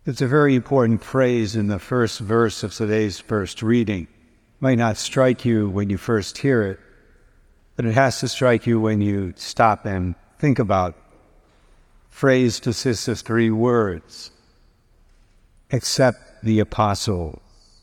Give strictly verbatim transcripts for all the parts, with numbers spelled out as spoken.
It's a very important phrase in the first verse of today's first reading. It might not strike you when you first hear it, but it has to strike you when you stop and think about it. Phrase consists of three words: except the apostles.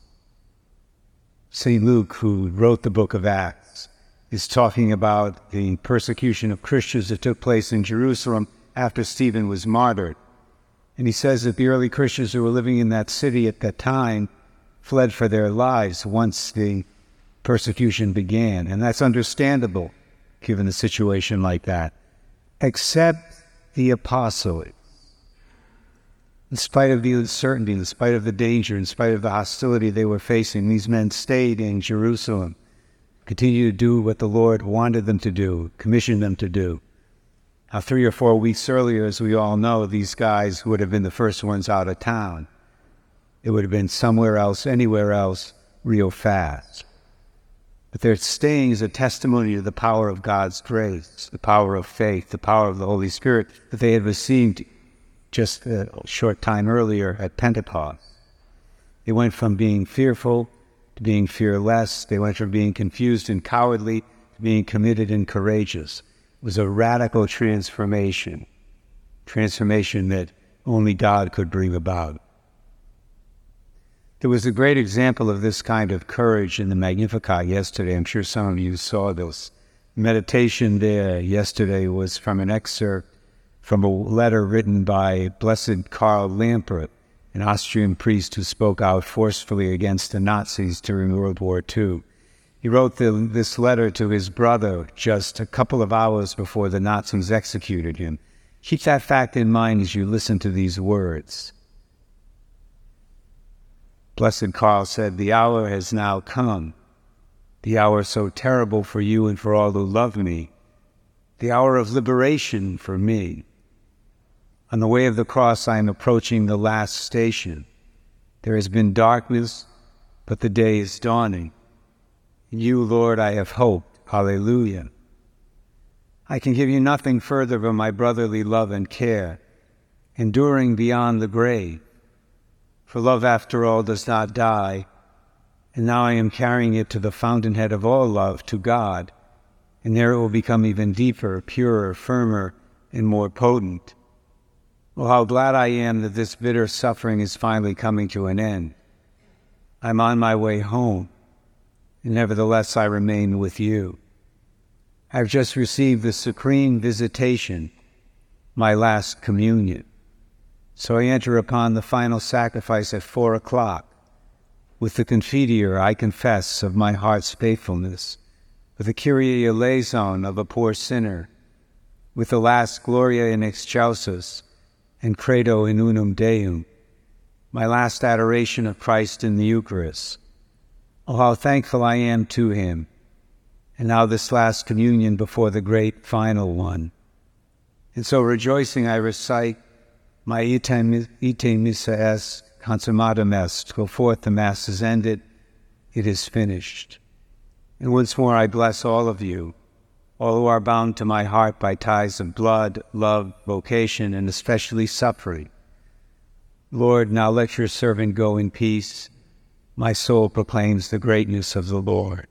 Saint Luke, who wrote the book of Acts, is talking about the persecution of Christians that took place in Jerusalem after Stephen was martyred. And he says that the early Christians who were living in that city at that time fled for their lives once the persecution began. And that's understandable, given a situation like that. Except the apostles. In spite of the uncertainty, in spite of the danger, in spite of the hostility they were facing, these men stayed in Jerusalem, continued to do what the Lord wanted them to do, commissioned them to do. Now, three or four weeks earlier, as we all know, these guys would have been the first ones out of town. It would have been somewhere else, anywhere else, real fast. But their staying is a testimony to the power of God's grace, the power of faith, the power of the Holy Spirit that they had received just a short time earlier at Pentecost. They went from being fearful to being fearless. They went from being confused and cowardly to being committed and courageous. It was a radical transformation, transformation that only God could bring about. There was a great example of this kind of courage in the Magnificat yesterday. I'm sure some of you saw this. Meditation there yesterday was from an excerpt from a letter written by Blessed Karl Lamprecht, an Austrian priest who spoke out forcefully against the Nazis during World War Two. He wrote the, this letter to his brother just a couple of hours before the Nazis executed him. Keep that fact in mind as you listen to these words. Blessed Karl said, "The hour has now come, the hour so terrible for you and for all who love me, the hour of liberation for me. On the way of the cross I am approaching the last station. There has been darkness, but the day is dawning. In you, Lord, I have hoped. Hallelujah. I can give you nothing further but my brotherly love and care, enduring beyond the grave. For love, after all, does not die, and now I am carrying it to the fountainhead of all love, to God, and there it will become even deeper, purer, firmer, and more potent. Oh, how glad I am that this bitter suffering is finally coming to an end. I'm on my way home, and nevertheless I remain with you. I've just received the supreme visitation, my last communion. So I enter upon the final sacrifice at four o'clock. With the Confiteor I confess of my heart's faithfulness, with the Kyrie eleison of a poor sinner, with the last Gloria in Excelsis and Credo in Unum Deum, my last adoration of Christ in the Eucharist. Oh, how thankful I am to him, and now this last communion before the great final one. And so rejoicing I recite my ite, ite missa est, consummatum est. Go forth, the Mass is ended, it is finished. And once more I bless all of you, all who are bound to my heart by ties of blood, love, vocation, and especially suffering. Lord, now let your servant go in peace. My soul proclaims the greatness of the Lord.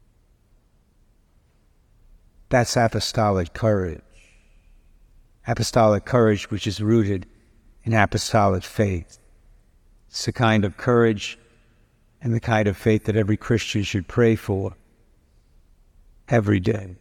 That's apostolic courage. Apostolic courage which is rooted in apostolic faith. It's the kind of courage and the kind of faith that every Christian should pray for every day.